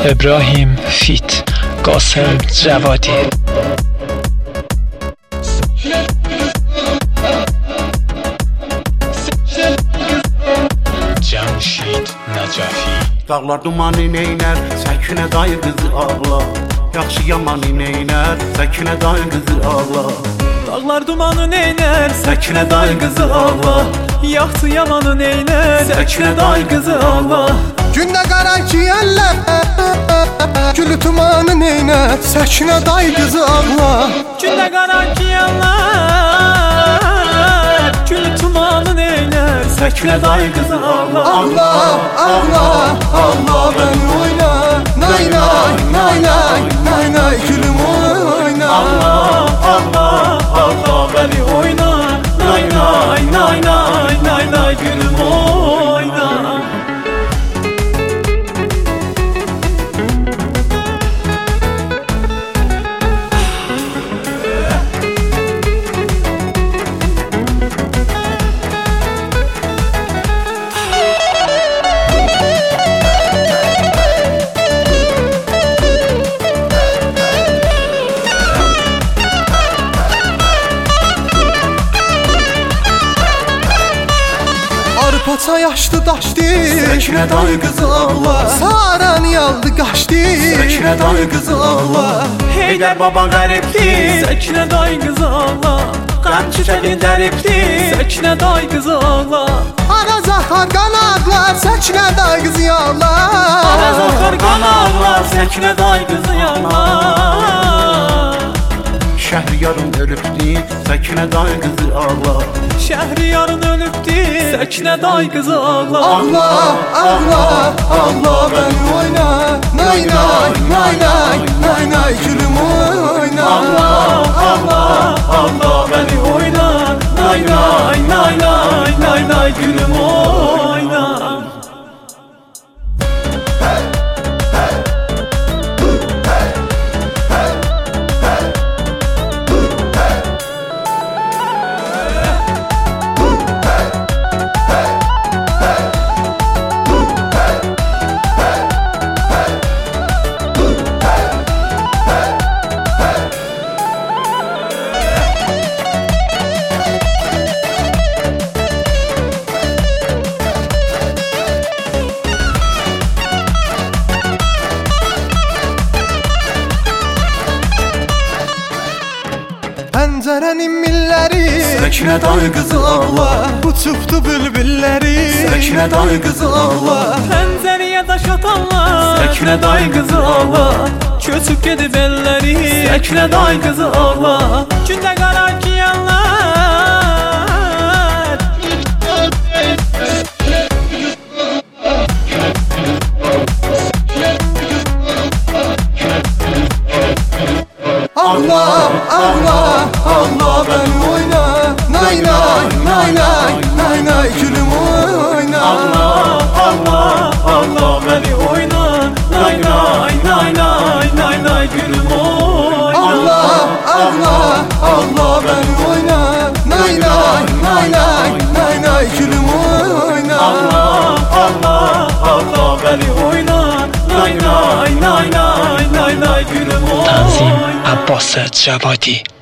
ابراهیم فیت قاسم جوادی. Cəmşid Nəcəfi. Dağlar dumanı neynər, Səkinə dayı qızı ağla. Yaxşı yamanı neynər, Səkinə dayı qızı ağla. Dağlar dumanı neynər, Səkinə dayı qızı ağla. Yaxşı yamanı neynər, Səkinə dayı qızı ağla. Gündə qara ki əllər, gülü tumanı neynər, Səkinə dayı qızı ağla. Gündə qara ki əllər, gülü tumanı neynər, Səkinə dayı qızı ağla. Ağla, ağla, ağla bəni oyna. Nay, nay, nay, nay, nay, nay, gülüm oyna. Ağla, ağla, ağla bəni oyna. Nay, nay, nay, nay, nay, nay, gülüm oyna. Paça yaşdı daşdı, Səkinə dayı qızı ağla. Saran yaldı qaçdı, Səkinə dayı qızı ağla. Heydər baba qəribdir, Səkinə dayı qızı ağla. Qəm çiçəyin dəribdir, Səkinə dayı qızı ağla. Araz axar qanaqlar, Səkinə dayı qızı ağla. Araz axar qanaqlar, Səkinə dayı qızı ağla. Şəhriyarım ölübdür, Səkinə dayı qızı ağla. Şəhriyarın ölübdür, Səkinə dayı qızı ağla. Ağla, ağla, ağla bəni oyna. Nay, nay, nay, nay, nay, nay, gülüm oyna. Ağla, ağla, ağla bəni oyna. Nay, nay, nay, nay, nay, nay, gülüm oyna. Pəncərənin milləri, Səkinə dayı qızı ağla. uçubdu bülbülləri, Səkinə dayı qızı ağla. Pəncərəyə daş atanlar, Səkinə dayı qızı ağla. Köçüb gedib elləri, Səkinə dayı qızı ağla. Gündə qara ki əllər, ağla, ağla, ağla bəni oyna. Nay, nay, nay, nay, nay, nay, gülüm oyna. ağla, ağla, ağla bəni oyna. Nay, nay, nay, nay, nay, nay, gülüm oyna. Ağla, ağla, ağla bəni oyna. Nay, nay, nay, nay, nay, nay, gülüm oyna. Ağla, ağla, ağla bəni oyna. Nay, nay, nay, nay, nay, nay, gülüm oyna. Tanzim Abbas Cavadi.